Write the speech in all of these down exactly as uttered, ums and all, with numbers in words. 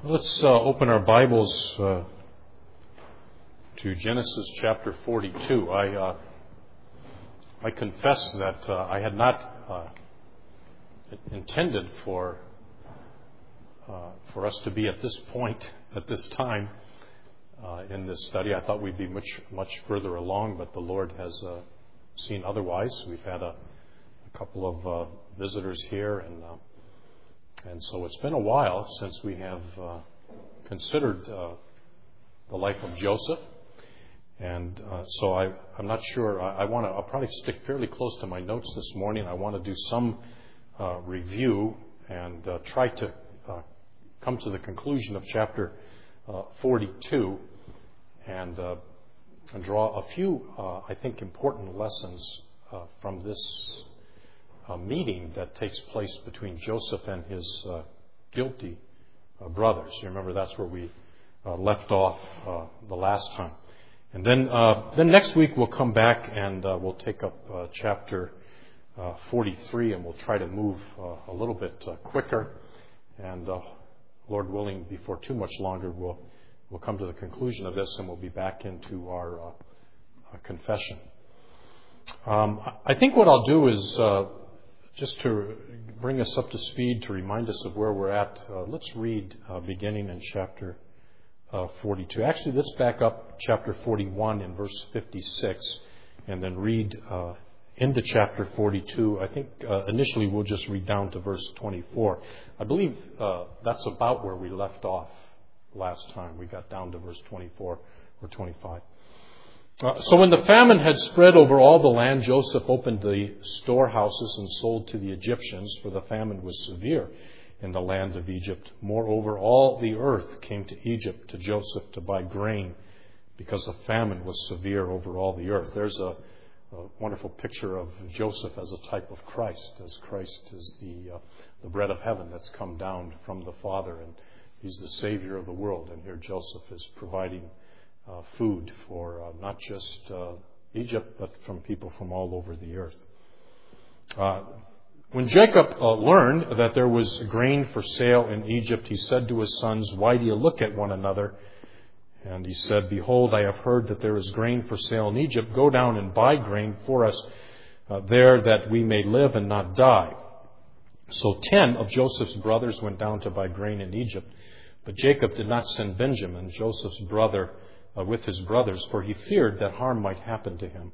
Let's uh, open our Bibles uh, to Genesis chapter forty-two. I uh, I confess that uh, I had not uh, intended for uh, for us to be at this point at this time uh, in this study. I thought we'd be much much further along, but the Lord has uh, seen otherwise. We've had a, a couple of uh, visitors here, and uh, and so it's been a while since we have uh, considered uh, the life of Joseph. And uh, so I, I'm not sure. I, I want to. I'll probably stick fairly close to my notes this morning. I want to do some uh, review and uh, try to uh, come to the conclusion of chapter uh, forty-two and, uh, and draw a few, uh, I think, important lessons uh, from this uh, meeting that takes place between Joseph and his uh, guilty uh, brothers. You remember that's where we uh, left off uh, the last time. And then uh, then next week we'll come back and uh, we'll take up uh, chapter uh, forty-three, and we'll try to move uh, a little bit uh, quicker. And uh, Lord willing, before too much longer, we'll we'll come to the conclusion of this, and we'll be back into our, uh, our confession. Um, I think what I'll do is uh, just to bring us up to speed, to remind us of where we're at. Uh, let's read uh, beginning in chapter Uh, forty-two. Actually, let's back up chapter forty-one in verse fifty-six and then read uh, into chapter forty-two. I think uh, initially we'll just read down to verse twenty-four. I believe uh, that's about where we left off last time. We got down to verse twenty-four or twenty-five. Uh, so when the famine had spread over all the land, Joseph opened the storehouses and sold to the Egyptians, for the famine was severe in the land of Egypt. Moreover, all the earth came to Egypt to Joseph to buy grain, because the famine was severe over all the earth. There's a, a wonderful picture of Joseph as a type of Christ, as Christ is the uh, the bread of heaven that's come down from the Father, and he's the Savior of the world. And here Joseph is providing uh, food for uh, not just uh, Egypt, but from people from all over the earth. Uh, When Jacob uh, learned that there was grain for sale in Egypt, he said to his sons, "Why do you look at one another?" And he said, "Behold, I have heard that there is grain for sale in Egypt. Go down and buy grain for us uh, there, that we may live and not die." So ten of Joseph's brothers went down to buy grain in Egypt. But Jacob did not send Benjamin, Joseph's brother, uh, with his brothers, for he feared that harm might happen to him.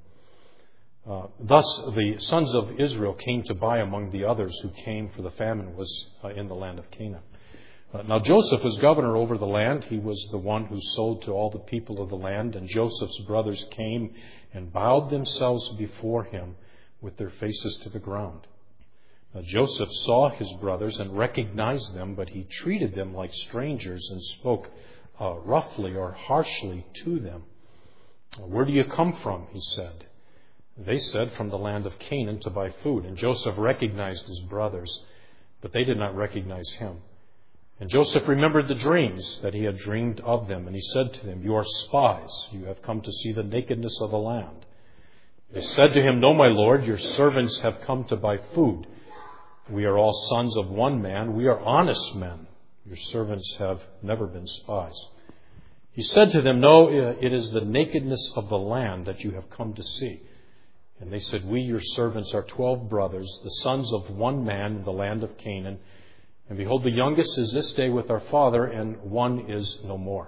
Uh, thus the sons of Israel came to buy among the others who came, for the famine was uh, in the land of Canaan. Uh, now Joseph was governor over the land. He was the one who sold to all the people of the land. And Joseph's brothers came and bowed themselves before him with their faces to the ground. Now Joseph saw his brothers and recognized them, but he treated them like strangers and spoke uh, roughly or harshly to them. "Where do you come from?" he said. They said, "From the land of Canaan to buy food." And Joseph recognized his brothers, but they did not recognize him. And Joseph remembered the dreams that he had dreamed of them, and he said to them, "You are spies. You have come to see the nakedness of the land." They said to him, "No, my lord, your servants have come to buy food. We are all sons of one man. We are honest men. Your servants have never been spies." He said to them, "No, it is the nakedness of the land that you have come to see." And they said, "We, your servants, are twelve brothers, the sons of one man in the land of Canaan. And behold, the youngest is this day with our father, and one is no more."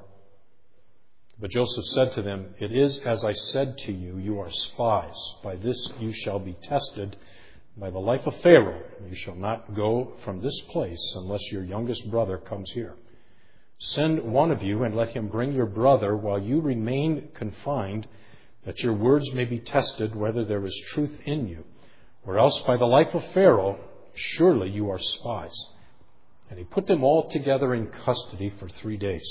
But Joseph said to them, "It is as I said to you, you are spies. By this you shall be tested. By the life of Pharaoh, you shall not go from this place unless your youngest brother comes here. Send one of you and let him bring your brother while you remain confined, that your words may be tested whether there is truth in you. Or else by the life of Pharaoh, surely you are spies." And he put them all together in custody for three days.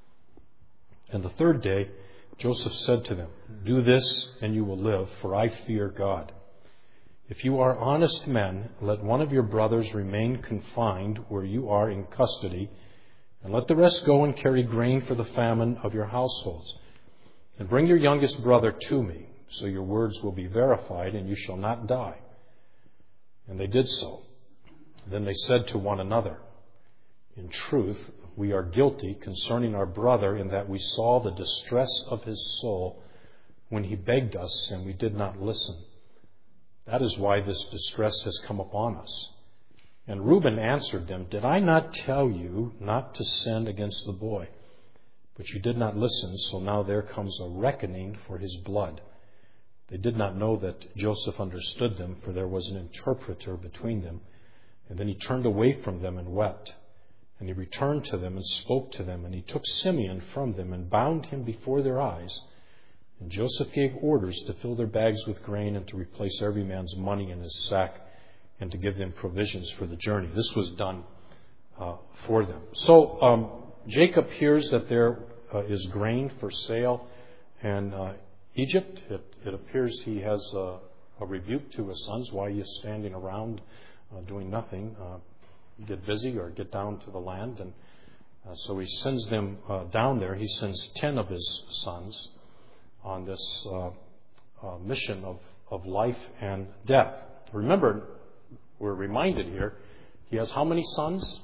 And the third day, Joseph said to them, "Do this and you will live, for I fear God. If you are honest men, let one of your brothers remain confined where you are in custody, and let the rest go and carry grain for the famine of your households. And bring your youngest brother to me, so your words will be verified, and you shall not die." And they did so. Then they said to one another, "In truth, we are guilty concerning our brother in that we saw the distress of his soul when he begged us and we did not listen. That is why this distress has come upon us. And Reuben answered them, Did I not tell you not to sin against the boy? But you did not listen, so now there comes a reckoning for his blood. They did not know that Joseph understood them, for there was an interpreter between them. And then he turned away from them and wept. And he returned to them and spoke to them. And he took Simeon from them and bound him before their eyes. And Joseph gave orders to fill their bags with grain and to replace every man's money in his sack and to give them provisions for the journey. This was done uh, for them. So um, Jacob hears that there uh, is grain for sale in uh, Egypt. It, it appears he has a, a rebuke to his sons. Why are you standing around uh, doing nothing? Uh, get busy or get down to the land. And uh, so he sends them uh, down there. He sends ten of his sons on this uh, uh, mission of, of life and death. Remember, we're reminded here, he has how many sons?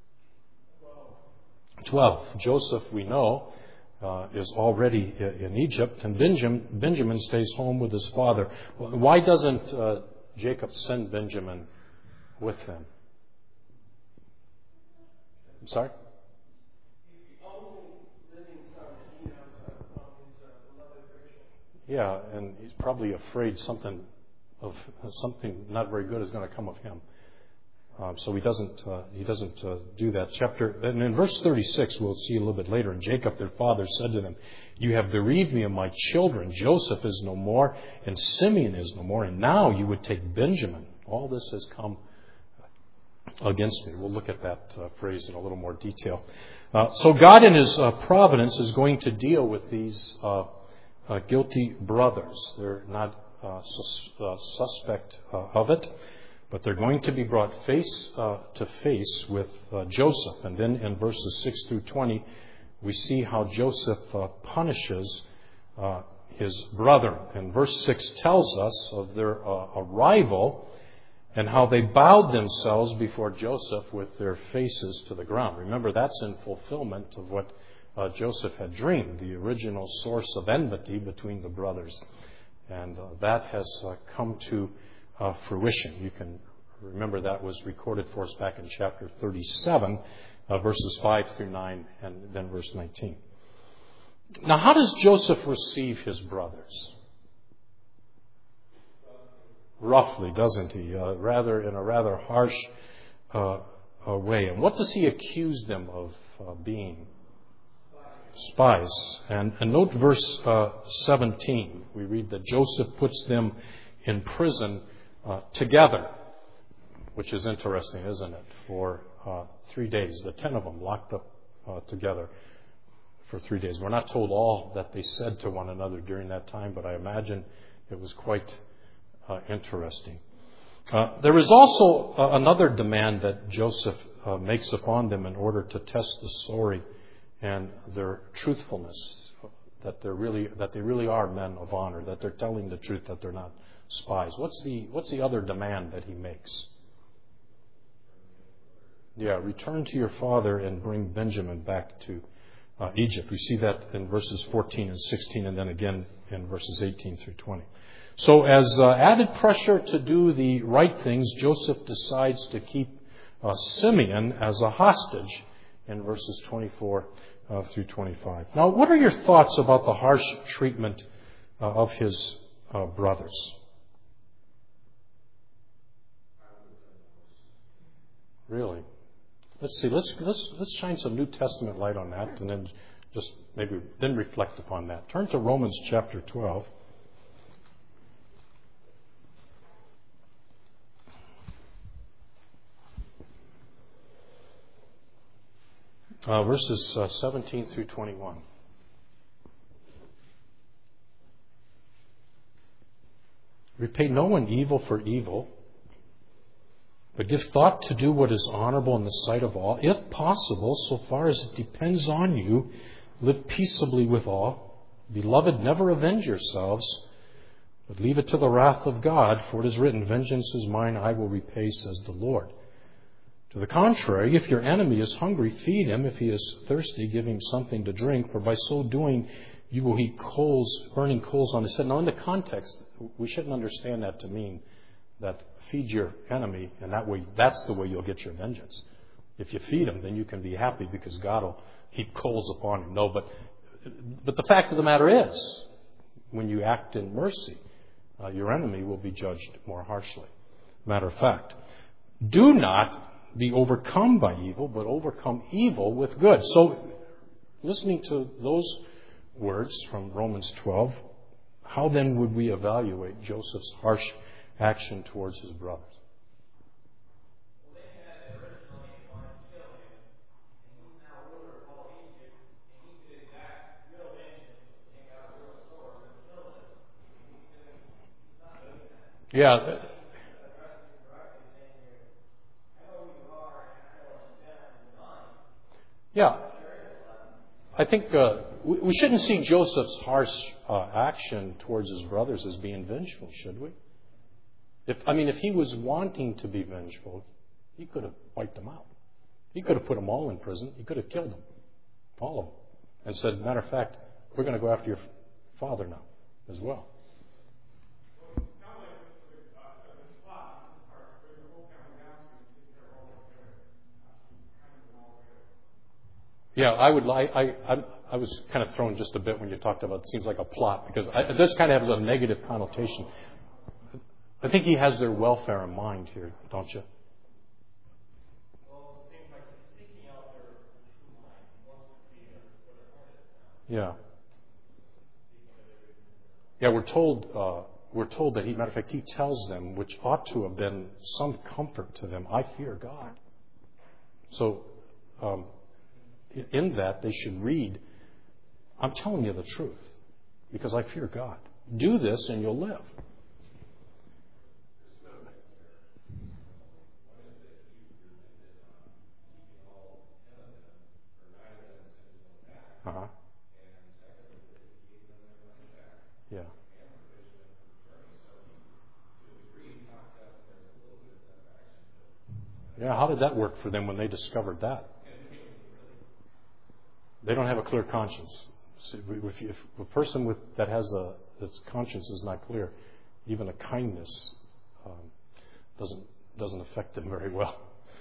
Twelve. Joseph, we know, uh, is already in Egypt, and Benjamin, Benjamin stays home with his father. Why doesn't uh, Jacob send Benjamin with them? I'm sorry? Yeah, and he's probably afraid something of something not very good is going to come of him. Um, so he doesn't uh, he doesn't uh, do that. Chapter and in verse thirty-six, we'll see a little bit later. And Jacob, their father, said to them, "You have bereaved me of my children. Joseph is no more, and Simeon is no more, and now you would take Benjamin. All this has come against me." We'll look at that uh, phrase in a little more detail. Uh, so God, in His uh, providence, is going to deal with these uh, uh, guilty brothers. They're not uh, sus- uh, suspect uh, of it. But they're going to be brought face uh, to face with uh, Joseph. And then in verses six through twenty, we see how Joseph uh, punishes uh, his brother. And verse six tells us of their uh, arrival and how they bowed themselves before Joseph with their faces to the ground. Remember, that's in fulfillment of what uh, Joseph had dreamed, the original source of enmity between the brothers. And uh, that has uh, come to Uh, fruition. You can remember that was recorded for us back in chapter thirty-seven, uh, verses five through nine, and then verse nineteen. Now, how does Joseph receive his brothers? Roughly, doesn't he? Uh, rather, in a rather harsh uh, uh, way. And what does he accuse them of uh, being? Spies. And, and note verse uh, seventeen. We read that Joseph puts them in prison Uh, together, which is interesting, isn't it? For uh, three days, the ten of them locked up uh, together for three days. We're not told all that they said to one another during that time, but I imagine it was quite uh, interesting. Uh, there is also uh, another demand that Joseph uh, makes upon them in order to test the story and their truthfulness, that they're really that they really are men of honor, that they're telling the truth, that they're not spies. What's the what's the other demand that he makes? Yeah, return to your father and bring Benjamin back to uh, Egypt. We see that in verses fourteen and sixteen, and then again in verses eighteen through twenty. So as uh, added pressure to do the right things, Joseph decides to keep uh, Simeon as a hostage in verses twenty-four uh, through twenty-five. Now, what are your thoughts about the harsh treatment uh, of his uh, brothers? Really? Let's see. Let's let's let's shine some New Testament light on that, and then just maybe then reflect upon that. Turn to Romans chapter twelve. Uh, verses uh, seventeen through twenty-one. Repay no one evil for evil, but give thought to do what is honorable in the sight of all. If possible, so far as it depends on you, live peaceably with all. Beloved, never avenge yourselves, but leave it to the wrath of God, for it is written, Vengeance is mine, I will repay, says the Lord. To the contrary, if your enemy is hungry, feed him. If he is thirsty, give him something to drink, for by so doing you will heap coals, burning coals on his head. Now, in the context, we shouldn't understand that to mean that feed your enemy, and that way, that's the way you'll get your vengeance. If you feed him, then you can be happy because God will heap coals upon him. No, but but the fact of the matter is, when you act in mercy, uh, your enemy will be judged more harshly. Matter of fact, do not be overcome by evil, but overcome evil with good. So, listening to those words from Romans twelve, how then would we evaluate Joseph's harsh action towards his brothers? Well, they had originally wanted to kill him, and he's now ruler of all Egypt, and he could exact real vengeance and take out a real sword and kill them. He's, doing, he's not doing that. Yeah. He's addressing directly, saying, I know who you are, and I know what you've done and done. Yeah. I think uh, we, we shouldn't see Joseph's harsh uh, action towards his brothers as being vengeful, should we? If I mean, if he was wanting to be vengeful, he could have wiped them out. He could have put them all in prison. He could have killed them, all of them, and said, matter of fact, we're going to go after your father now as well. Yeah, I would. I, I I was kind of thrown just a bit when you talked about it seems like a plot, because I, this kind of has a negative connotation. I think he has their welfare in mind here, don't you? Well, it seems like he's seeking out their true mind. He wants to see where their heart is now. Yeah. Yeah, we're told uh, we're told that he, matter of fact, he tells them, which ought to have been some comfort to them, I fear God. So, um, in that, they should read, I'm telling you the truth, because I fear God. Do this and you'll live. Uh-huh. Yeah. Yeah, how did that work for them when they discovered that? They don't have a clear conscience. See, if, if a person with that has a its conscience is not clear, even a kindness um, doesn't doesn't affect them very well.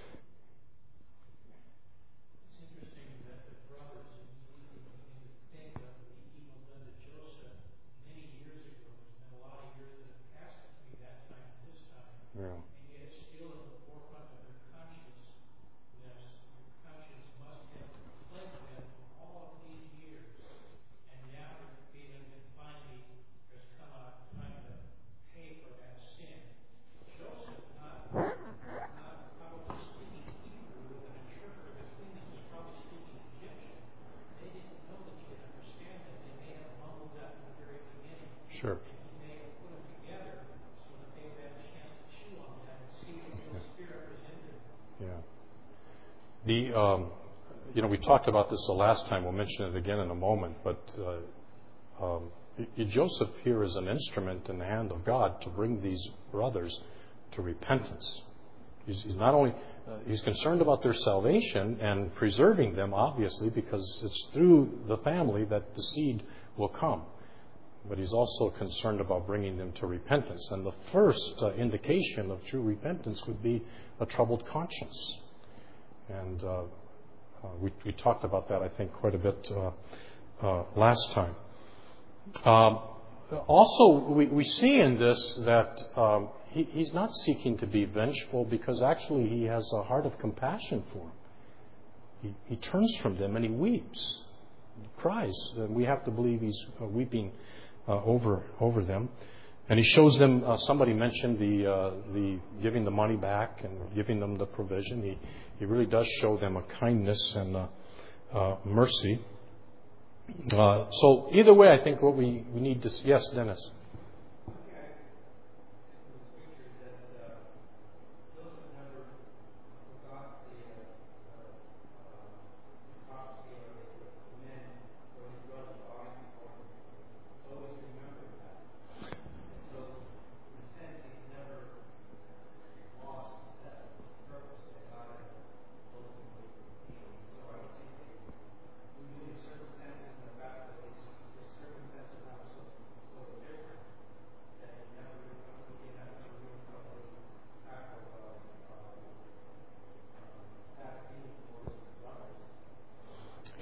It's interesting that the brothers immediately begin to think of the evil done to Joseph many years ago. There's been a lot of years that have passed between that time and this time. Yeah. And yet it's still in the forefront of their consciousness. Their conscience must have plagued them for all of these years. And now they're feeling that finally there's come a time to pay for that sin. Joseph, not, not probably speaking Hebrew with an interpreter between them, was probably speaking Egyptian. They didn't know that he could understand that. They may have mumbled that from the very beginning. Sure. And he may have put them together so that they would have a chance to chew on that and see what the Spirit presented. Yeah. The um, you know we talked about this the last time. We'll mention it again in a moment. But uh, um, Joseph here is an instrument in the hand of God to bring these brothers to repentance. He's, he's not only uh, he's concerned about their salvation and preserving them, obviously, because it's through the family that the seed will come. But he's also concerned about bringing them to repentance. And the first uh, indication of true repentance would be a troubled conscience. And uh, uh, we, we talked about that, I think, quite a bit uh, uh, last time. Um, also, we, we see in this that um, he, he's not seeking to be vengeful, because actually he has a heart of compassion for them. He, he turns from them and he weeps, he cries. And we have to believe he's uh, weeping uh, over over them. And he shows them. Uh, somebody mentioned the uh, the giving the money back and giving them the provision. He he really does show them a kindness and a, uh, mercy. Uh, so either way, I think what we, we need to yes, Dennis.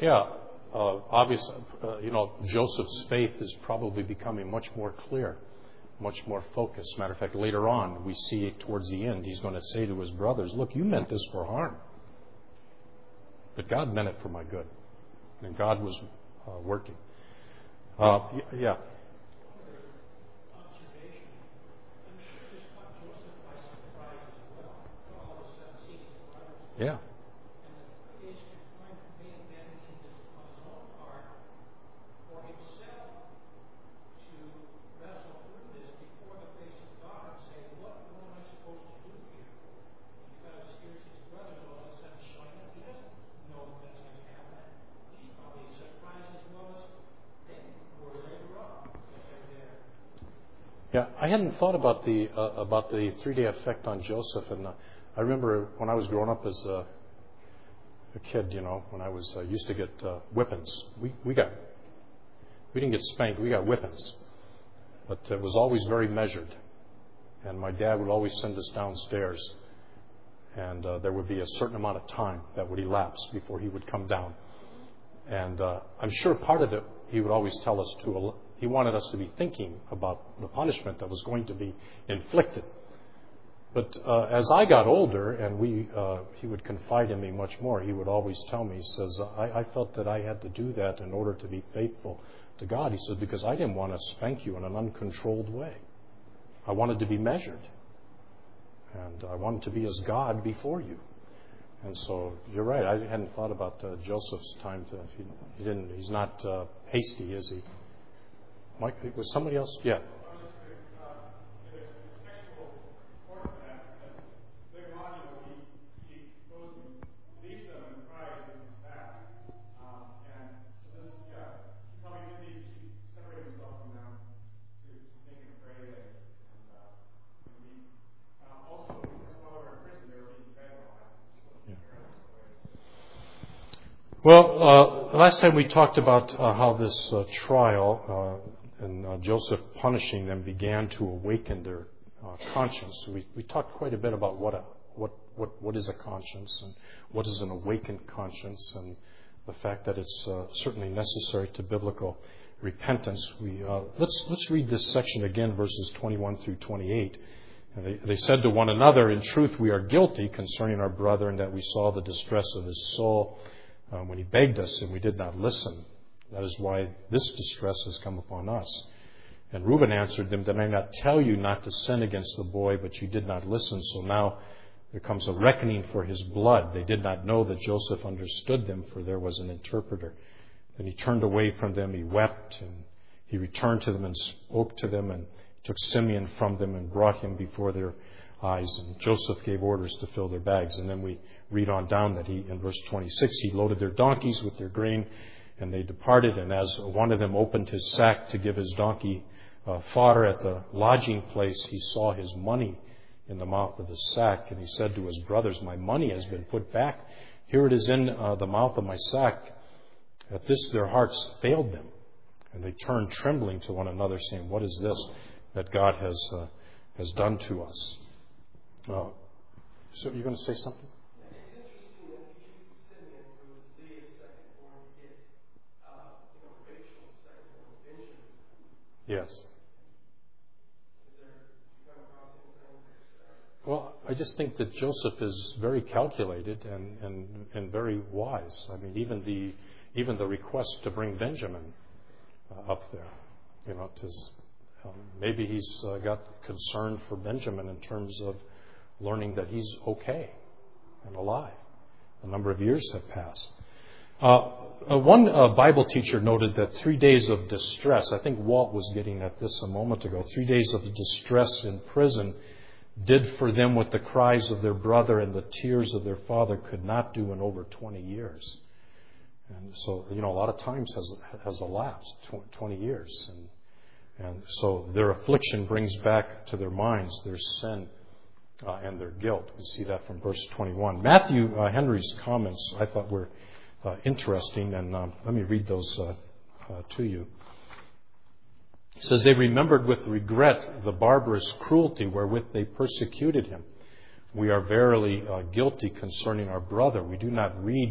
Yeah, uh, obviously, uh, you know, Joseph's faith is probably becoming much more clear, much more focused. Matter of fact, later on, we see it towards the end, he's going to say to his brothers, look, you meant this for harm, but God meant it for my good. And God was uh, working. Uh, y- yeah. Yeah. Yeah, I hadn't thought about the uh, about the three-day effect on Joseph, and uh, I remember when I was growing up as a, a kid, you know, when I was uh, used to get uh, whippings. We we got we didn't get spanked, we got whippings, but it was always very measured. And my dad would always send us downstairs, and uh, there would be a certain amount of time that would elapse before he would come down. And uh, I'm sure part of it he would always tell us to. He wanted us to be thinking about the punishment that was going to be inflicted. But uh, as I got older, and we, uh, he would confide in me much more, he would always tell me, he says, I, I felt that I had to do that in order to be faithful to God. He said, because I didn't want to spank you in an uncontrolled way. I wanted to be measured. And I wanted to be as God before you. And so you're right. I hadn't thought about uh, Joseph's time. To, he, he didn't. He's not uh, hasty, is he? Mike, was somebody else? Yeah. Well, uh, last time we talked about uh, how this uh, trial uh, and uh, Joseph punishing them began to awaken their uh, conscience. We, we talked quite a bit about what a, what what what is a conscience and what is an awakened conscience, and the fact that it's uh, certainly necessary to biblical repentance. We uh, let's let's read this section again, verses twenty-one through twenty-eight. And they, they said to one another, "In truth, we are guilty concerning our brother, and that we saw the distress of his soul." Uh, when he begged us and we did not listen. That is why this distress has come upon us. And Reuben answered them, did I not tell you not to sin against the boy, but you did not listen? So now there comes a reckoning for his blood. They did not know that Joseph understood them, for there was an interpreter. Then he turned away from them, he wept, and he returned to them and spoke to them, and took Simeon from them and brought him before their eyes. And Joseph gave orders to fill their bags. And then we read on down that he, in verse twenty-six, he loaded their donkeys with their grain, and they departed. And as one of them opened his sack to give his donkey uh, fodder at the lodging place, he saw his money in the mouth of the sack. And he said to his brothers, my money has been put back. Here it is in uh, the mouth of my sack. At this their hearts failed them. And they turned trembling to one another, saying, what is this that God has uh, has done to us? Uh, so you're going to say something? Yes. Well, I just think that Joseph is very calculated and, and, and very wise. I mean, even the even the request to bring Benjamin uh, up there, you know, to, um, maybe he's uh, got concern for Benjamin in terms of learning that he's okay and alive. A number of years have passed. Uh, uh, one uh, Bible teacher noted that three days of distress, I think Walt was getting at this a moment ago, three days of distress in prison did for them what the cries of their brother and the tears of their father could not do in over twenty years. And so, you know, a lot of times has has elapsed, twenty years. And, and so their affliction brings back to their minds their sin uh, and their guilt. We see that from verse twenty-one. Matthew uh, Henry's comments I thought were uh, interesting, and um, let me read those uh, uh, to you. He says, they remembered with regret the barbarous cruelty wherewith they persecuted him. We are verily uh, guilty concerning our brother. We do not read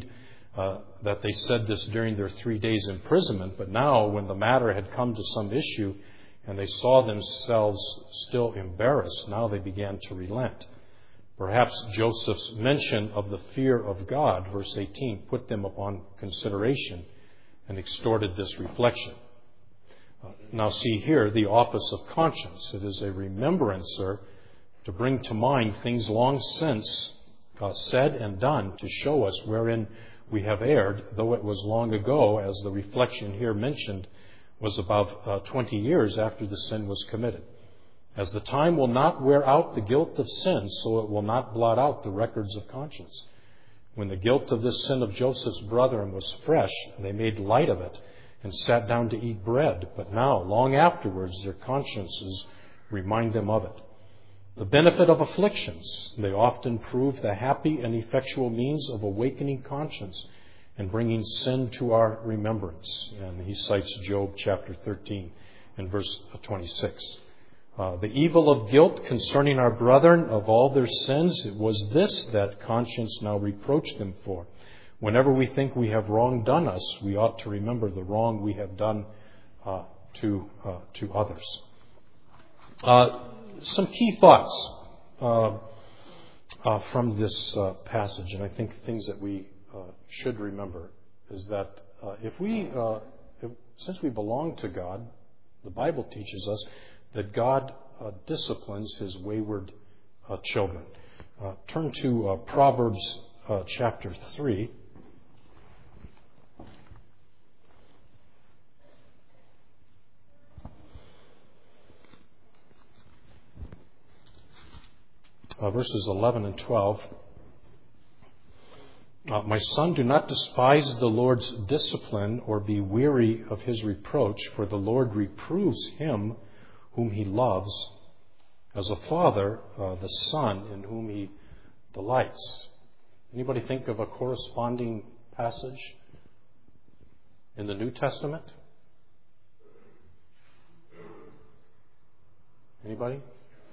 uh, that they said this during their three days imprisonment, but now when the matter had come to some issue and they saw themselves still embarrassed, now they began to relent. Perhaps Joseph's mention of the fear of God, verse eighteen, put them upon consideration and extorted this reflection. Uh, now see here the office of conscience. It is a remembrancer to bring to mind things long since uh, said and done, to show us wherein we have erred, though it was long ago, as the reflection here mentioned was about uh, twenty years after the sin was committed. As the time will not wear out the guilt of sin, so it will not blot out the records of conscience. When the guilt of this sin of Joseph's brethren was fresh, they made light of it and sat down to eat bread. But now, long afterwards, their consciences remind them of it. The benefit of afflictions. They often prove the happy and effectual means of awakening conscience and bringing sin to our remembrance. And he cites Job chapter thirteen and verse twenty-six. Uh, the evil of guilt concerning our brethren of all their sins, it was this that conscience now reproached them for. Whenever we think we have wrong done us, we ought to remember the wrong we have done uh, to uh, to others. Uh, some key thoughts uh, uh, from this uh, passage, and I think things that we uh, should remember is that uh, if we, uh, if, since we belong to God, the Bible teaches us that God uh, disciplines His wayward uh, children. Uh, turn to uh, Proverbs uh, chapter three. Uh, verses eleven and twelve. Uh, My son, do not despise the Lord's discipline or be weary of His reproach, for the Lord reproves him whom He loves, as a father uh, the son in whom He delights. Anybody think of a corresponding passage in the New Testament? Anybody?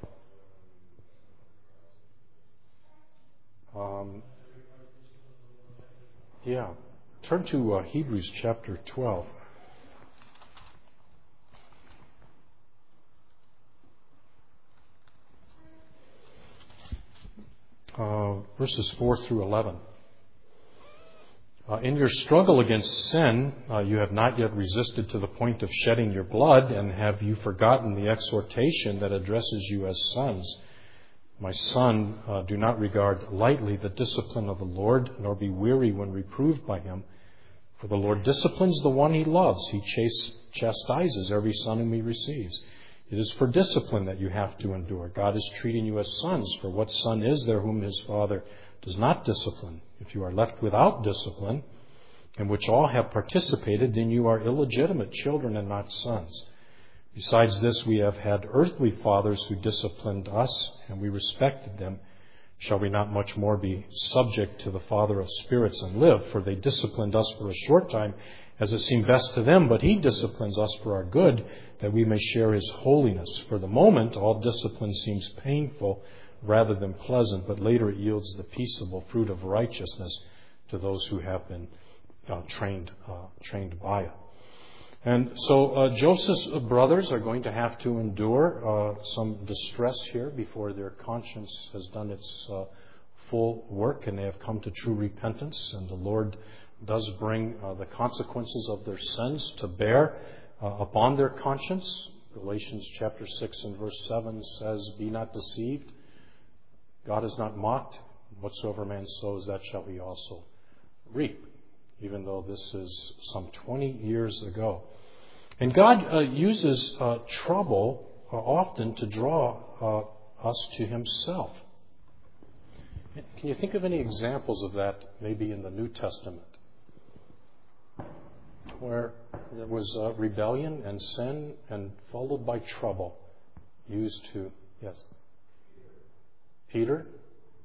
Um, yeah. Turn to uh, Hebrews chapter twelve. Uh, verses four through eleven. Uh, in your struggle against sin, uh, you have not yet resisted to the point of shedding your blood, and have you forgotten the exhortation that addresses you as sons? My son, uh, do not regard lightly the discipline of the Lord, nor be weary when reproved by Him. For the Lord disciplines the one He loves. He chase, chastises every son whom He receives. It is for discipline that you have to endure. God is treating you as sons. For what son is there whom his father does not discipline? If you are left without discipline, in which all have participated, then you are illegitimate children and not sons. Besides this, we have had earthly fathers who disciplined us, and we respected them. Shall we not much more be subject to the Father of spirits and live? For they disciplined us for a short time, as it seemed best to them, but He disciplines us for our good, that we may share His holiness. For the moment, all discipline seems painful rather than pleasant, but later it yields the peaceable fruit of righteousness to those who have been uh, trained uh, trained by it. And so uh, Joseph's brothers are going to have to endure uh, some distress here before their conscience has done its uh, full work and they have come to true repentance. And the Lord does bring uh, the consequences of their sins to bear uh, upon their conscience. Galatians chapter six and verse seven says, "Be not deceived. God is not mocked. Whatsoever man sows, that shall he also reap." Even though this is some twenty years ago. And God uh, uses uh, trouble uh, often to draw uh, us to Himself. Can you think of any examples of that maybe in the New Testament? Where there was uh, rebellion and sin and followed by trouble used to, yes? Peter?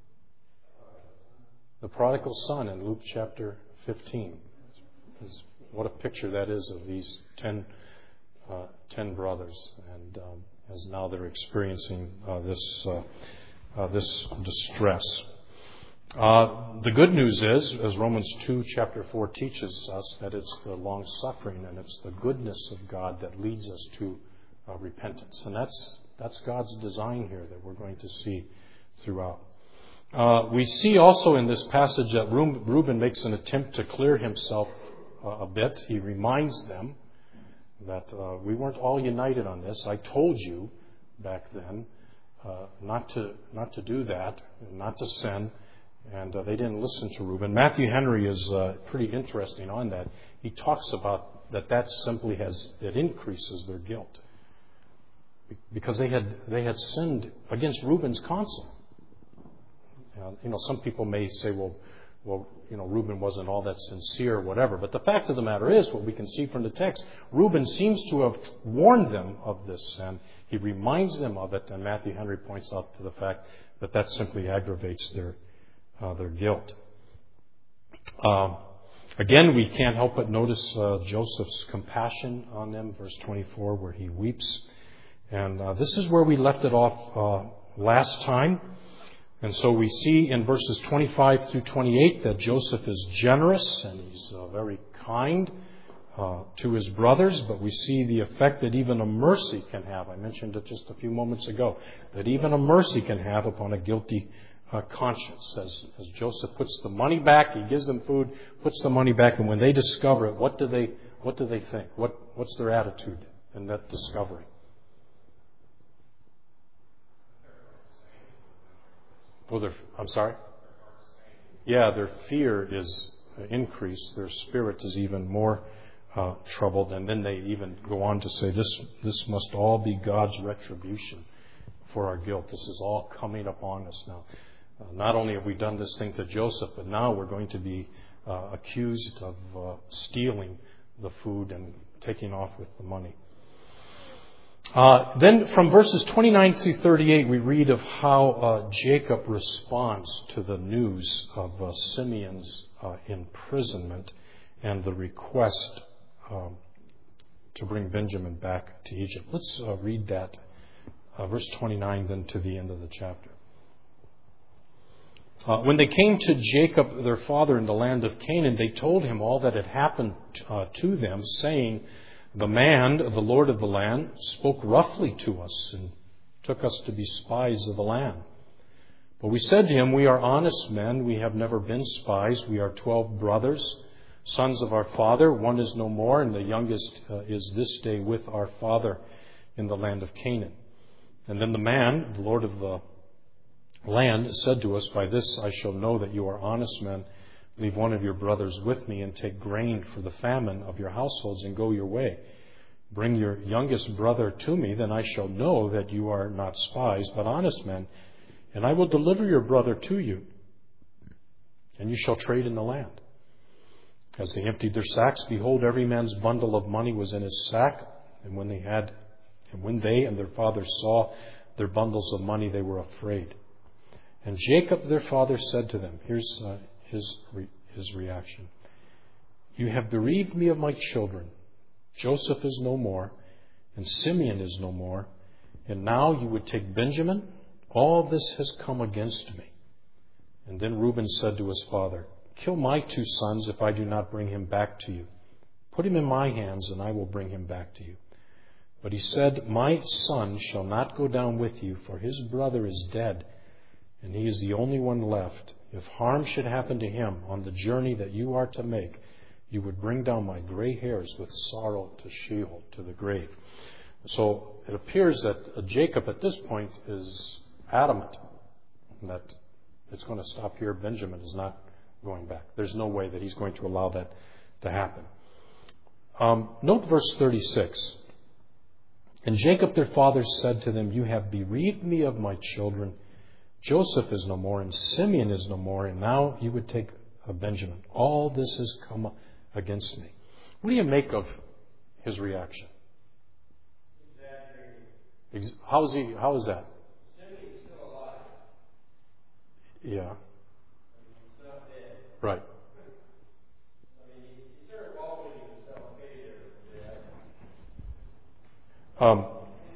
The prodigal son in Luke chapter fifteen. What a picture that is of these ten, uh, ten brothers, and um, as now they're experiencing uh, this uh, uh, this distress. Uh, the good news is, as Romans two, chapter four teaches us, that it's the long-suffering and it's the goodness of God that leads us to uh, repentance. And that's that's God's design here that we're going to see throughout. Uh, we see also in this passage that Reuben makes an attempt to clear himself uh, a bit. He reminds them that uh, we weren't all united on this. I told you back then uh, not to not to do that, not to sin. And uh, they didn't listen to Reuben. Matthew Henry is uh, pretty interesting on that. He talks about that that simply has, it increases their guilt. Because they had they had sinned against Reuben's counsel. Uh, you know, some people may say, well, well, you know, Reuben wasn't all that sincere or whatever. But the fact of the matter is, what we can see from the text, Reuben seems to have warned them of this sin. He reminds them of it, and Matthew Henry points out to the fact that that simply aggravates their Uh, their guilt. Um, again, we can't help but notice uh, Joseph's compassion on them, verse twenty-four, where he weeps. And uh, this is where we left it off uh, last time. And so we see in verses twenty-five through twenty-eight that Joseph is generous and he's uh, very kind uh, to his brothers, but we see the effect that even a mercy can have. I mentioned it just a few moments ago, that even a mercy can have upon a guilty Uh, conscience. As, as Joseph puts the money back, he gives them food, puts the money back, and when they discover it, what do they what do they think? What what's their attitude in that discovery? Oh, their, I'm sorry? Yeah, their fear is increased. Their spirit is even more uh, troubled, and then they even go on to say, "This this must all be God's retribution for our guilt. This is all coming upon us now." Uh, not only have we done this thing to Joseph, but now we're going to be uh, accused of uh, stealing the food and taking off with the money. Uh, then from verses twenty-nine through thirty-eight, we read of how uh, Jacob responds to the news of uh, Simeon's uh, imprisonment and the request um, to bring Benjamin back to Egypt. Let's uh, read that, uh, verse twenty-nine, then to the end of the chapter. Uh, when they came to Jacob, their father, in the land of Canaan, they told him all that had happened uh, to them, saying, "The man, the Lord of the land, spoke roughly to us and took us to be spies of the land. But we said to him, 'We are honest men. We have never been spies. We are twelve brothers, sons of our father. One is no more, and the youngest uh, is this day with our father in the land of Canaan.' And then the man, the Lord of the land, said to us, 'By this I shall know that you are honest men. Leave one of your brothers with me and take grain for the famine of your households and go your way. Bring your youngest brother to me, then I shall know that you are not spies, but honest men, and I will deliver your brother to you, and you shall trade in the land.' As they emptied their sacks, behold, every man's bundle of money was in his sack, and when they had, and when they and their father saw their bundles of money, they were afraid. And Jacob, their father, said to them," here's uh, his, re- his reaction, "You have bereaved me of my children. Joseph is no more, and Simeon is no more, and now you would take Benjamin? All this has come against me." And then Reuben said to his father, "Kill my two sons if I do not bring him back to you. Put him in my hands, and I will bring him back to you." But he said, "My son shall not go down with you, for his brother is dead, and he is the only one left. If harm should happen to him on the journey that you are to make, you would bring down my gray hairs with sorrow to Sheol, to the grave." So it appears that Jacob at this point is adamant that it's going to stop here. Benjamin is not going back. There's no way that he's going to allow that to happen. Um, note verse thirty-six. "And Jacob their father said to them, 'You have bereaved me of my children. Joseph is no more, and Simeon is no more, and now you would take a Benjamin. All this has come against me.'" What do you make of his reaction? Exaggerated. How is he? How is that? Simeon's still alive. Yeah. He's not dead. Right. I mean, he, he sort of always himself faded from death. Um,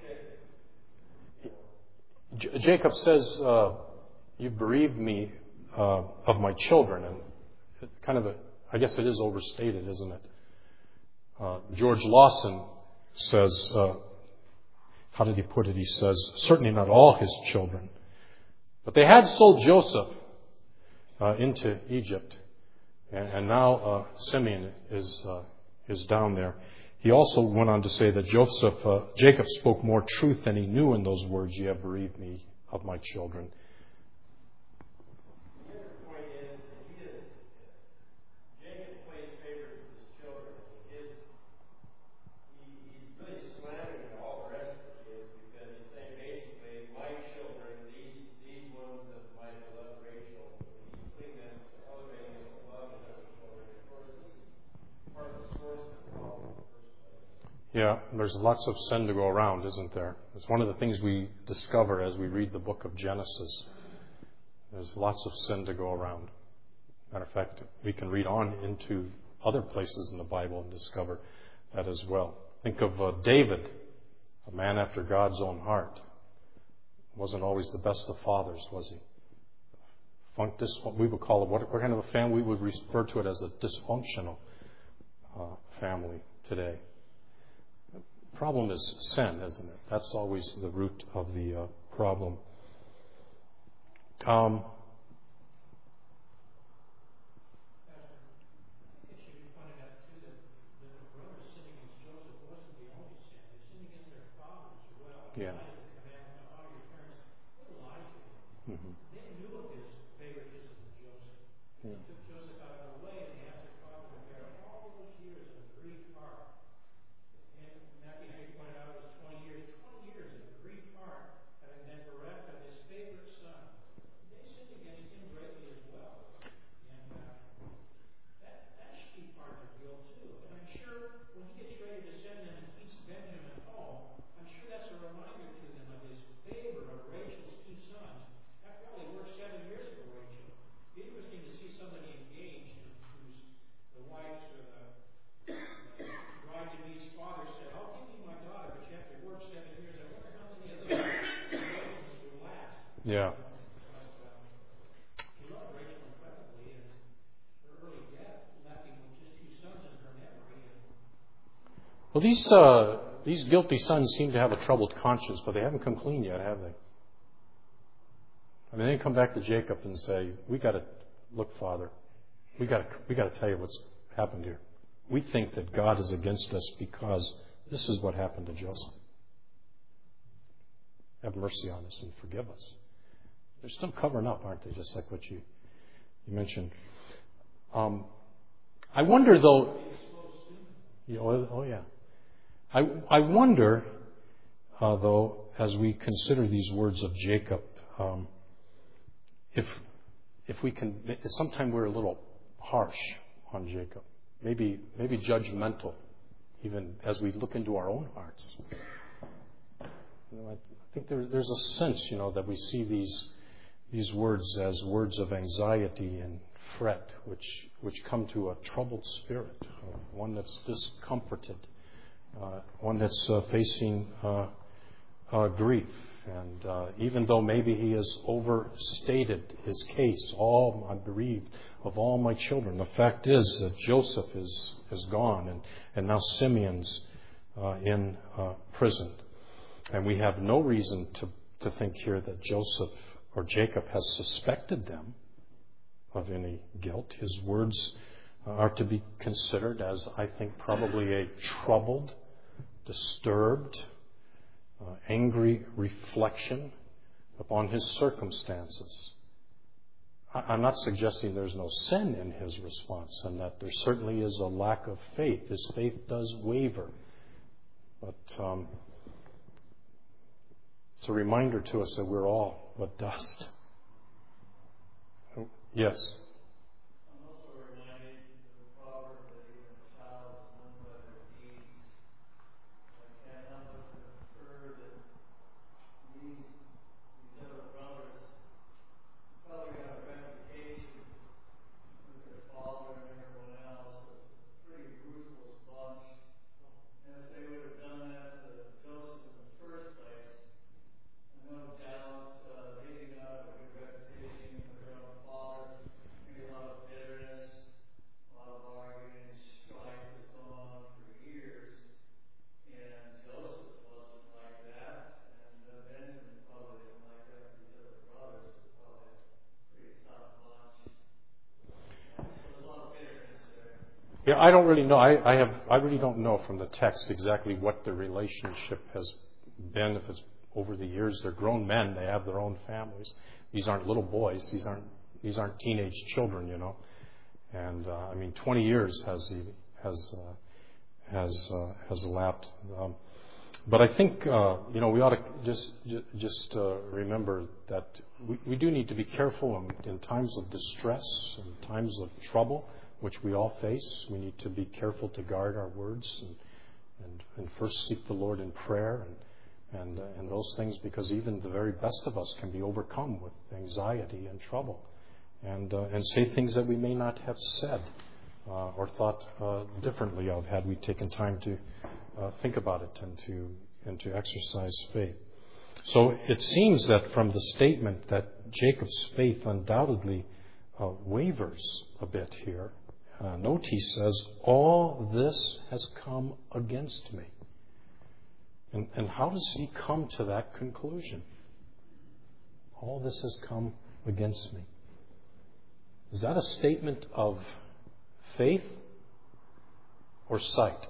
J- Jacob says, uh, "You've bereaved me uh, of my children. And it kind of a, I guess it is overstated, isn't it? Uh, George Lawson says, uh, how did he put it? He says, certainly not all his children. But they had sold Joseph uh, into Egypt. And, and now uh, Simeon is uh, is down there. He also went on to say that Joseph, uh, Jacob spoke more truth than he knew in those words, "You have bereaved me of my children." The other point is that he is, Jacob plays favorites with his children. His, he, he's really slamming all the rest of the kids because he's saying basically, my children, these these ones of my beloved Rachel, he's putting them, elevating them above his other children. Of course, this is part of the source of the problem. Yeah, there's lots of sin to go around, isn't there? It's one of the things we discover as we read the book of Genesis. There's lots of sin to go around. Matter of fact, we can read on into other places in the Bible and discover that as well. Think of uh, David, a man after God's own heart. Wasn't always the best of fathers, was he? Funk, dis- what we would call it, what, what kind of a family? We would refer to it as a dysfunctional uh, family today. The problem is sin, isn't it? That's always the root of the uh, problem. Um, It should be pointed out, too, that the brothers sinning against Joseph wasn't the only sin. They sinned against their father as well. Yeah. They lied to the commandment to honor your parents. They lied to him. mm-hmm. They knew of his favoritism of Joseph. Yeah. They took Joseph out of the way, and they asked their father to bear all those years of grief heart. And Matthew, how you pointed out, it was twenty years. twenty years of grief heart, having been bereft of his favorite son. They sinned against him greatly as well. And uh, that, that should be part of the deal, too. And I'm sure when he gets ready to send them and keeps Benjamin home, I'm sure that's a reminder to them of his favor of Rachel's two sons. After all, he worked seven years for Rachel. It'd be interesting to see somebody engaged who's the wife's or the bride-to-be's father said, I'll give you my daughter, but you have to work seven years. I wonder how many of those arrangements would last. Yeah. But, um, he loved Rachel incredibly, and her early death left him with just two sons in her memory. And Well, these uh, these guilty sons seem to have a troubled conscience, but they haven't come clean yet, have they? I mean, they come back to Jacob and say, "We got to look, Father. We got to we got to tell you what's happened here. We think that God is against us because this is what happened to Joseph. Have mercy on us and forgive us." They're still covering up, aren't they? Just like what you you mentioned. Um, I wonder, though. You know, oh yeah. I I wonder, uh, though, as we consider these words of Jacob, um, if if we can, sometimes we're a little harsh on Jacob, maybe maybe judgmental, even as we look into our own hearts. You know, I think there, there's a sense, you know, that we see these these words as words of anxiety and fret, which which come to a troubled spirit, uh, one that's discomforted, uh, one that's uh, facing uh, uh, grief. And uh, even though maybe he has overstated his case, all I'm bereaved of all my children, the fact is that Joseph is is gone, and, and now Simeon's uh, in uh, prison. And we have no reason to, to think here that Joseph or Jacob has suspected them of any guilt. His words are to be considered as, I think, probably a troubled, disturbed, uh, angry reflection upon his circumstances. I, I'm not suggesting there's no sin in his response and that there certainly is a lack of faith. His faith does waver. But um, it's a reminder to us that we're all but dust. Yes. I'm also reminded of the proverb that even a child is known by their deeds. I can't help but to infer that these, these other brothers probably got a reputation with their father and everyone else as a pretty ruthless bunch. And if they would have done that to Joseph in the first place, no doubt uh, they did not have a good reputation with their own father I don't really know. I, I have. I really don't know from the text exactly what the relationship has been. If it's over the years, they're grown men. They have their own families. These aren't little boys. These aren't. These aren't teenage children. You know. And uh, I mean, twenty years has has uh, has uh, has elapsed. Um, but I think uh, you know we ought to just just uh, remember that we, we do need to be careful in, in times of distress, in times of trouble, which we all face. We need to be careful to guard our words and and, and first seek the Lord in prayer and and uh, and those things, because even the very best of us can be overcome with anxiety and trouble, and uh, and say things that we may not have said uh, or thought uh, differently of had we taken time to uh, think about it and to and to exercise faith. So it seems that from the statement that Jacob's faith undoubtedly uh, wavers a bit here. Uh, note he says, all this has come against me. And, and how does he come to that conclusion? All this has come against me. Is that a statement of faith or sight?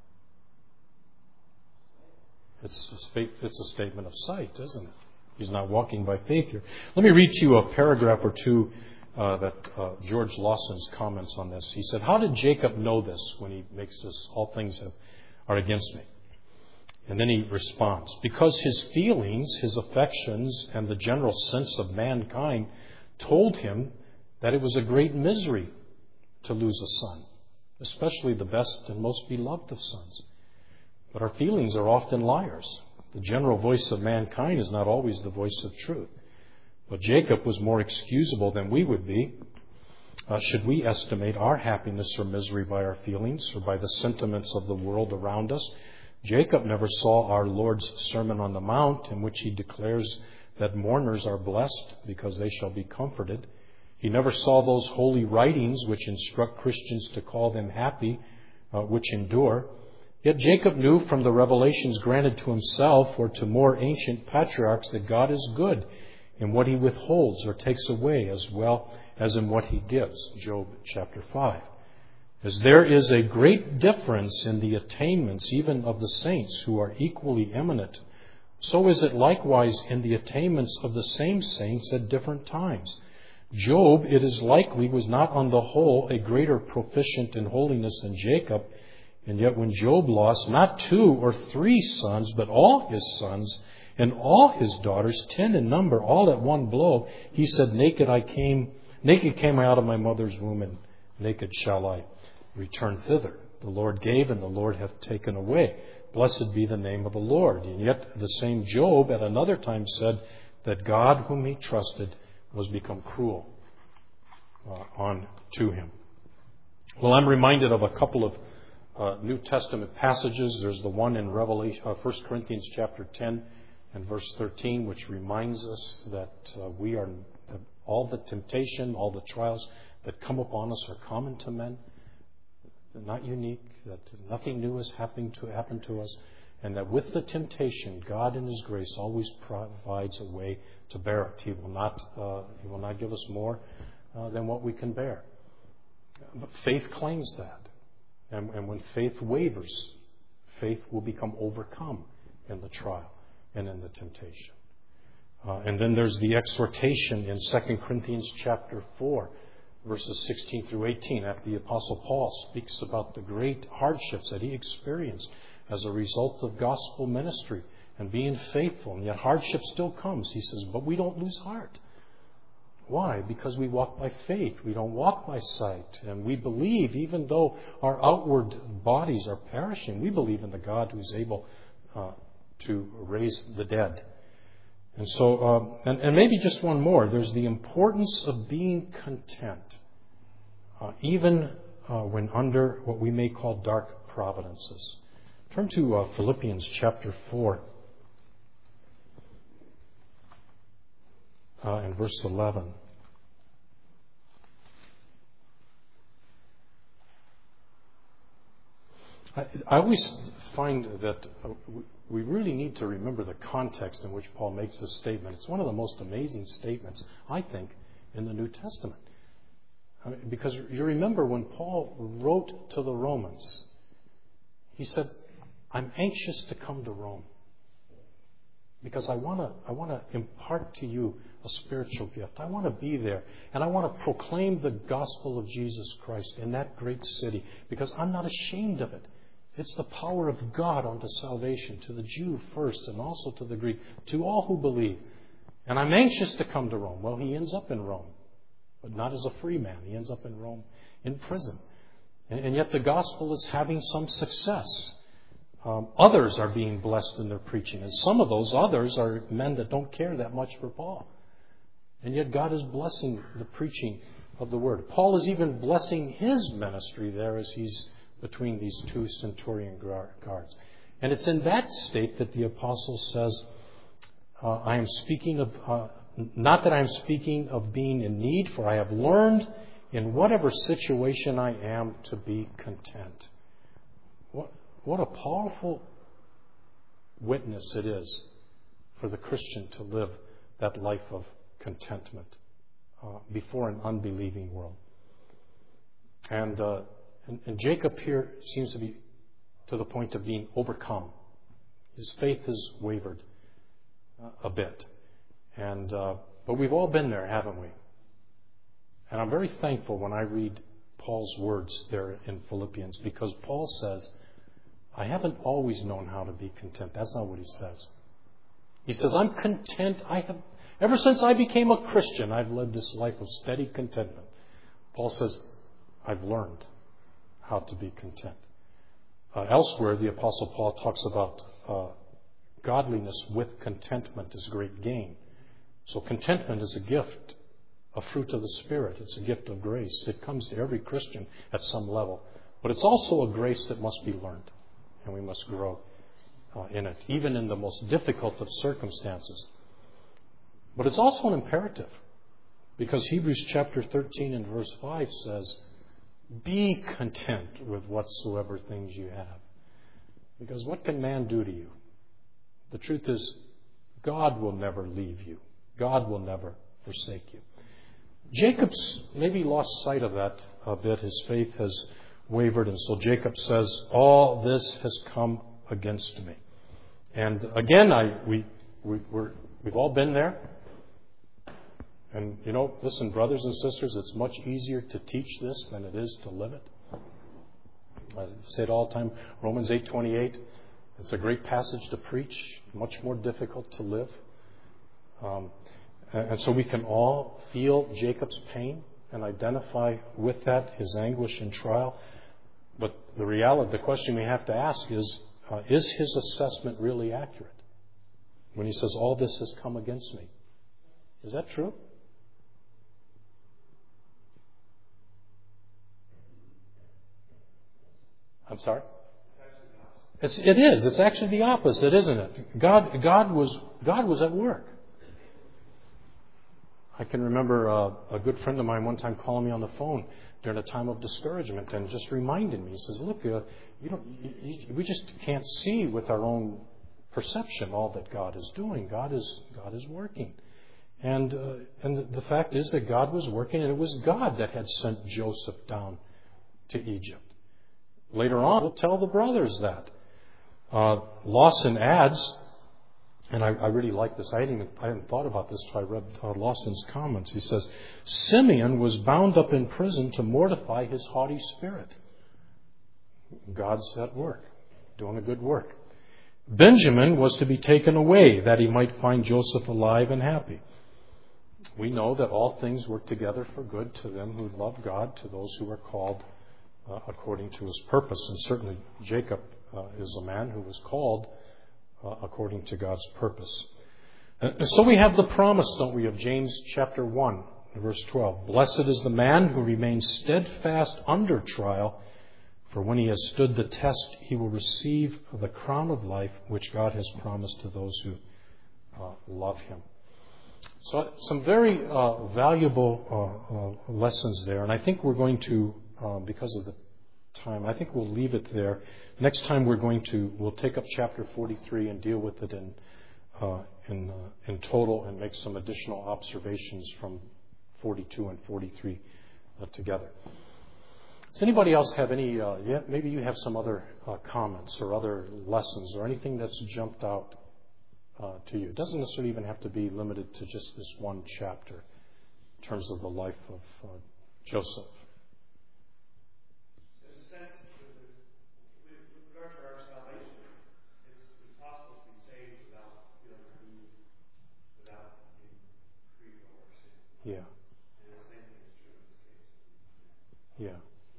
It's a, faith, it's a statement of sight, isn't it? He's not walking by faith here. Let me read to you a paragraph or two Uh, that uh, George Lawson's comments on this. He said, how did Jacob know this when he makes this, all things have, are against me? And then he responds, because his feelings, his affections, and the general sense of mankind told him that it was a great misery to lose a son, especially the best and most beloved of sons. But our feelings are often liars. The general voice of mankind is not always the voice of truth. But Jacob was more excusable than we would be. Uh, should we estimate our happiness or misery by our feelings or by the sentiments of the world around us? Jacob never saw our Lord's Sermon on the Mount, in which he declares that mourners are blessed because they shall be comforted. He never saw those holy writings which instruct Christians to call them happy, uh, which endure. Yet Jacob knew from the revelations granted to himself or to more ancient patriarchs that God is good in what he withholds or takes away, as well as in what he gives. Job chapter five. As there is a great difference in the attainments even of the saints who are equally eminent, so is it likewise in the attainments of the same saints at different times. Job, it is likely, was not on the whole a greater proficient in holiness than Jacob, and yet when Job lost not two or three sons, but all his sons, and all his daughters, ten in number, all at one blow, he said, Naked I came, naked came I out of my mother's womb, and naked shall I return thither. The Lord gave, and the Lord hath taken away. Blessed be the name of the Lord. And yet the same Job at another time said that God whom he trusted was become cruel uh, on to him. Well, I'm reminded of a couple of uh, New Testament passages. There's the one in Revelation, uh, First Corinthians chapter ten, and verse thirteen, which reminds us that uh, we are that all the temptation, all the trials that come upon us are common to men. They're not unique, that nothing new is happening to happen to us, and that with the temptation, God in His grace always provides a way to bear it. He will not uh, He will not give us more uh, than what we can bear. But faith claims that. And, and when faith wavers, faith will become overcome in the trial and in the temptation. Uh, and then there's the exhortation in Second Corinthians chapter four, verses sixteen through eighteen, after the Apostle Paul speaks about the great hardships that he experienced as a result of gospel ministry and being faithful. And yet hardship still comes. He says, but we don't lose heart. Why? Because we walk by faith. We don't walk by sight. And we believe, even though our outward bodies are perishing, we believe in the God who is able uh, to raise the dead. And so, um, and, and maybe just one more. There's the importance of being content, uh, even uh, when under what we may call dark providences. Turn to uh, Philippians chapter four uh, and verse eleven. I, I always find that uh, we really need to remember the context in which Paul makes this statement. It's one of the most amazing statements, I think, in the New Testament. I mean, because you remember when Paul wrote to the Romans, he said, I'm anxious to come to Rome because I want to I want to impart to you a spiritual gift. I want to be there, and I want to proclaim the gospel of Jesus Christ in that great city because I'm not ashamed of it. It's the power of God unto salvation to the Jew first and also to the Greek, to all who believe. And I'm anxious to come to Rome. Well, he ends up in Rome, but not as a free man. He ends up in Rome in prison. And, and yet the gospel is having some success. Um, others are being blessed in their preaching. And some of those others are men that don't care that much for Paul. And yet God is blessing the preaching of the word. Paul is even blessing his ministry there as he's between these two centurion guards. And it's in that state that the apostle says, uh, I am speaking of, uh, not that I am speaking of being in need, for I have learned in whatever situation I am to be content. What, what a powerful witness it is for the Christian to live that life of contentment uh, before an unbelieving world. And, uh, and and Jacob here seems to be to the point of being overcome. His faith has wavered uh, a bit, and uh, but we've all been there, haven't we? And I'm very thankful when I read Paul's words there in Philippians, because Paul says, "I haven't always known how to be content." That's not what he says. He says, "I'm content. I have." Ever since I became a Christian, I've led this life of steady contentment. Paul says, I've learned how to be content. Uh, elsewhere, the Apostle Paul talks about uh, godliness with contentment is great gain. So contentment is a gift, a fruit of the Spirit. It's a gift of grace. It comes to every Christian at some level. But it's also a grace that must be learned, and we must grow uh, in it, even in the most difficult of circumstances. But it's also an imperative, because Hebrews chapter thirteen and verse five says, be content with whatsoever things you have. Because what can man do to you? The truth is, God will never leave you. God will never forsake you. Jacob's maybe lost sight of that a bit. His faith has wavered, and so Jacob says, all this has come against me. And again, I we, we we're, we've all been there. And, you know, listen, brothers and sisters, it's much easier to teach this than it is to live it. I say it all the time, Romans eight twenty-eight, it's a great passage to preach, much more difficult to live. Um, and so we can all feel Jacob's pain and identify with that, his anguish and trial. But the reality, the question we have to ask is, uh, is his assessment really accurate? When he says, all this has come against me. Is that true? I'm sorry? It's, it is. It's actually the opposite, isn't it? God, God was, God was at work. I can remember uh, a good friend of mine one time calling me on the phone during a time of discouragement and just reminding me. He says, "Look, uh, you don't, you, you, we just can't see with our own perception all that God is doing. God is, God is working." And uh, and the, the fact is that God was working, and it was God that had sent Joseph down to Egypt. Later on, we'll tell the brothers that. Uh, Lawson adds, and I, I really like this. I hadn't even I hadn't thought about this until I read uh, Lawson's comments. He says, Simeon was bound up in prison to mortify his haughty spirit. God's at work, doing a good work. Benjamin was to be taken away that he might find Joseph alive and happy. We know that all things work together for good to them who love God, to those who are called uh, according to his purpose. And certainly Jacob uh, is a man who was called uh, according to God's purpose. And so we have the promise, don't we, of James chapter one, verse twelve. Blessed is the man who remains steadfast under trial, for when he has stood the test, he will receive the crown of life which God has promised to those who uh, love him. So some very uh, valuable uh, uh, lessons there. And I think we're going to, uh, because of the time, I think we'll leave it there. Next time we're going to, we'll take up chapter forty-three and deal with it in uh, in, uh, in total and make some additional observations from forty-two and forty-three uh, together. Does anybody else have any, uh, yeah, maybe you have some other uh, comments or other lessons or anything that's jumped out uh, to you? It doesn't necessarily even have to be limited to just this one chapter in terms of the life of uh, Joseph. There's a sense that with regard to our salvation, it's impossible to be saved without feeling our need, without being free from our sin. Yeah. And the same thing is true in this case. Yeah.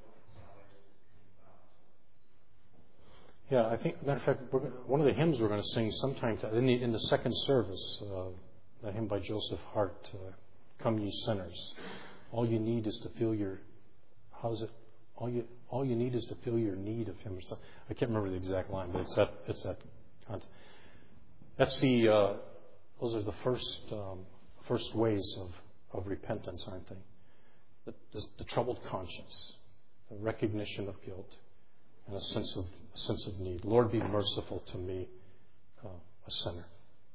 Salvation Yeah, I think, matter of fact, we're, one of the hymns we're going to sing sometime to, in, the, in the second service, uh, a hymn by Joseph Hart, uh, "Come Ye Sinners." All you need is to feel your, how's it? All you all you need is to feel your need of Him. Or something. I can't remember the exact line, but it's that it's that. That's the. Uh, those are the first um, first ways of, of repentance, aren't they? The, the, the troubled conscience, the recognition of guilt, and a sense of a sense of need. Lord, be merciful to me, uh, a sinner.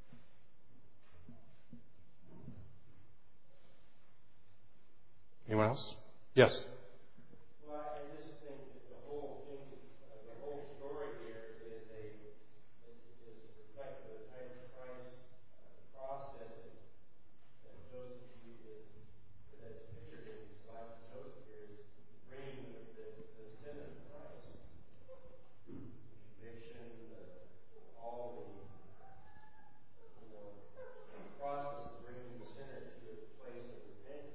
Anyone else? Yes. Well, I just think that the whole thing, uh, the whole story here is a is, is reflective of the type of Christ uh, process that, that Joseph is that's pictured in his life. Joseph here is bringing the, the, the sin of Christ, the conviction, the, all the you know the process of bringing the sinner to a place of repentance.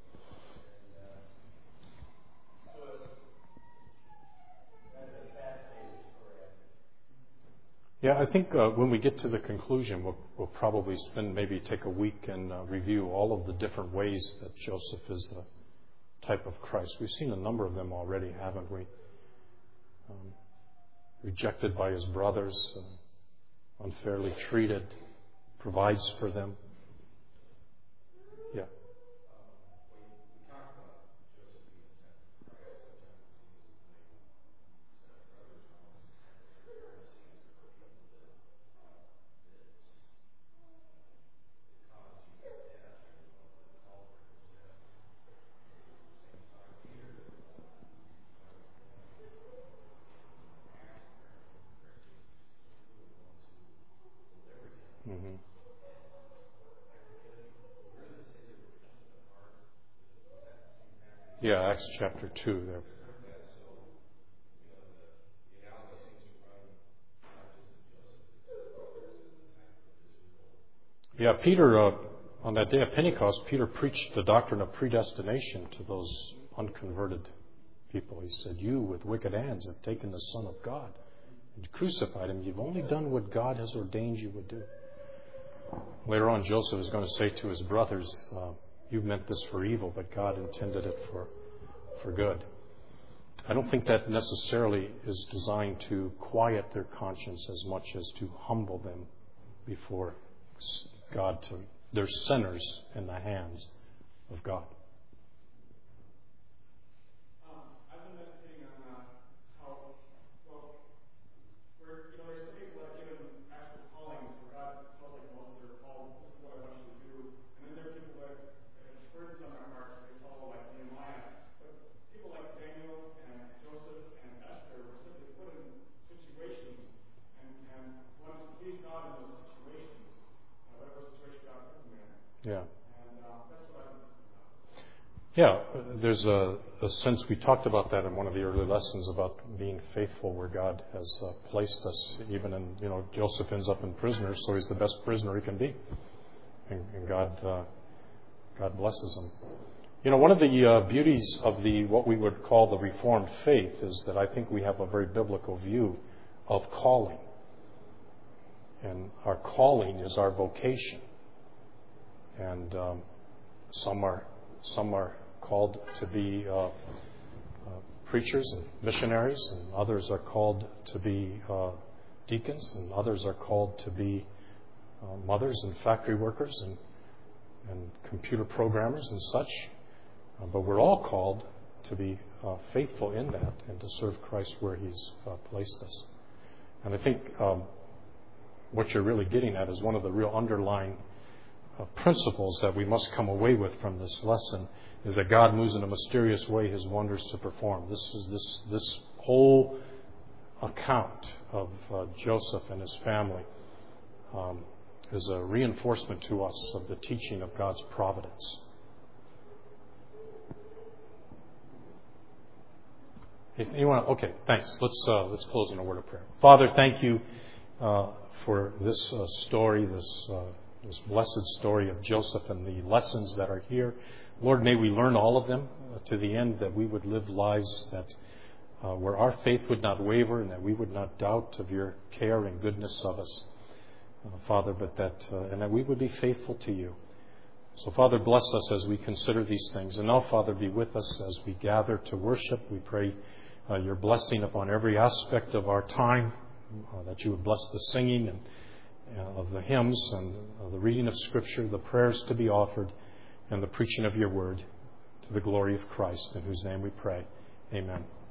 Yeah, I think uh, when we get to the conclusion, we'll, we'll probably spend maybe take a week and uh, review all of the different ways that Joseph is a type of Christ. We've seen a number of them already, haven't we? Um, rejected by his brothers, uh, unfairly treated, provides for them. Yeah. Mm-hmm. Yeah, Acts chapter two there. Yeah, Peter, uh, on that day of Pentecost, Peter preached the doctrine of predestination to those unconverted people. He said, "You with wicked hands have taken the Son of God and crucified him. You've only done what God has ordained you would do." Later on, Joseph is going to say to his brothers, uh, "You meant this for evil, but God intended it for, for good." I don't think that necessarily is designed to quiet their conscience as much as to humble them before God. To they're sinners in the hands of God. Yeah. Yeah, there's a, a sense, we talked about that in one of the early lessons about being faithful where God has uh, placed us, even in, you know, Joseph ends up in prison, so he's the best prisoner he can be. And, and God uh, God blesses him. You know, one of the uh, beauties of the what we would call the Reformed faith is that I think we have a very biblical view of calling. And our calling is our vocation. And um, some are some are called to be uh, uh, preachers and missionaries, and others are called to be uh, deacons, and others are called to be uh, mothers and factory workers and and computer programmers and such. Uh, but we're all called to be uh, faithful in that and to serve Christ where He's uh, placed us. And I think um, what you're really getting at is one of the real underlying uh, principles that we must come away with from this lesson is that God moves in a mysterious way His wonders to perform. This is this this whole account of uh, Joseph and his family um, is a reinforcement to us of the teaching of God's providence. Anyone? Okay, thanks. Let's uh, let's close in a word of prayer. Father, thank you uh, for this uh, story, this uh, this blessed story of Joseph and the lessons that are here. Lord, may we learn all of them uh, to the end that we would live lives that uh, where our faith would not waver and that we would not doubt of your care and goodness of us, uh, Father, but that uh, and that we would be faithful to you. So, Father, bless us as we consider these things. And now, Father, be with us as we gather to worship. We pray uh, your blessing upon every aspect of our time, uh, that you would bless the singing and uh, of the hymns and uh, the reading of Scripture, the prayers to be offered, and the preaching of your word to the glory of Christ, in whose name we pray. Amen.